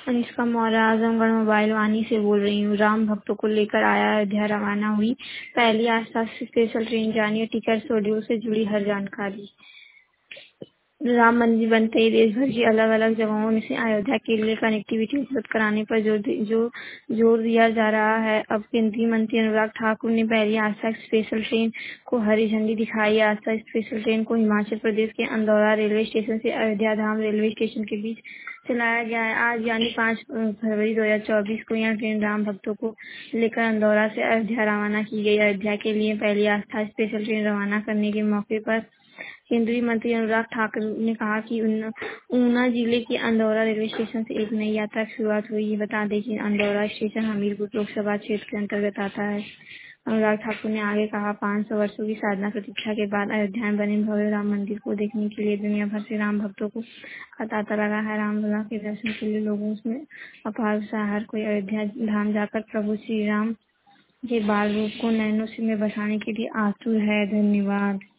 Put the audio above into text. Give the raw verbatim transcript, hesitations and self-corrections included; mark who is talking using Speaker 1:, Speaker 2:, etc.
Speaker 1: Anushka Maurya, Azamgarh mobile Vaani से बोल रही हूँ। राम भक्तों को लेकर आया अयोध्या रवाना हुई पहली आस्था स्पेशल ट्रेन, जानिए टिकट शेड्यूल से जुड़ी हर जानकारी। राम मंदिर बनते ही देश भर की अलग अलग जगहों से अयोध्या के लिए कनेक्टिविटी उपलब्ध कराने पर जो जो जोर दिया जा रहा है। अब केंद्रीय मंत्री अनुराग ठाकुर ने पहली आस्था स्पेशल ट्रेन को हरी झंडी दिखाई। आस्था स्पेशल ट्रेन को हिमाचल प्रदेश के अंदौरा रेलवे स्टेशन से अयोध्या धाम रेलवे स्टेशन के बीच चलाया गया है। आज यानी पाँच फरवरी दो हजार चौबीस को यह ट्रेन राम भक्तों को लेकर अंदौरा से अयोध्या रवाना की गई। अयोध्या के लिए पहली आस्था स्पेशल ट्रेन रवाना करने के मौके पर केंद्रीय मंत्री अनुराग ठाकुर ने कहा कि ऊना जिले के अंदौरा रेलवे स्टेशन से एक नई यात्रा की शुरुआत हुई है। बता दें कि अंदौरा स्टेशन हमीरपुर लोकसभा क्षेत्र के अंतर्गत आता है। अनुराग ठाकुर ने आगे कहा, पाँच सौ वर्षों की साधना प्रतीक्षा के बाद अयोध्या में बने भव्य राम मंदिर को देखने के लिए दुनिया भर से राम भक्तों को का तांता लगा है। रामलला के दर्शन के लिए लोगों में अपार उत्साह। हर कोई अयोध्या धाम जाकर प्रभु श्री राम के बाल रूप को नयनों में बसाने के लिए आतुर है। धन्यवाद।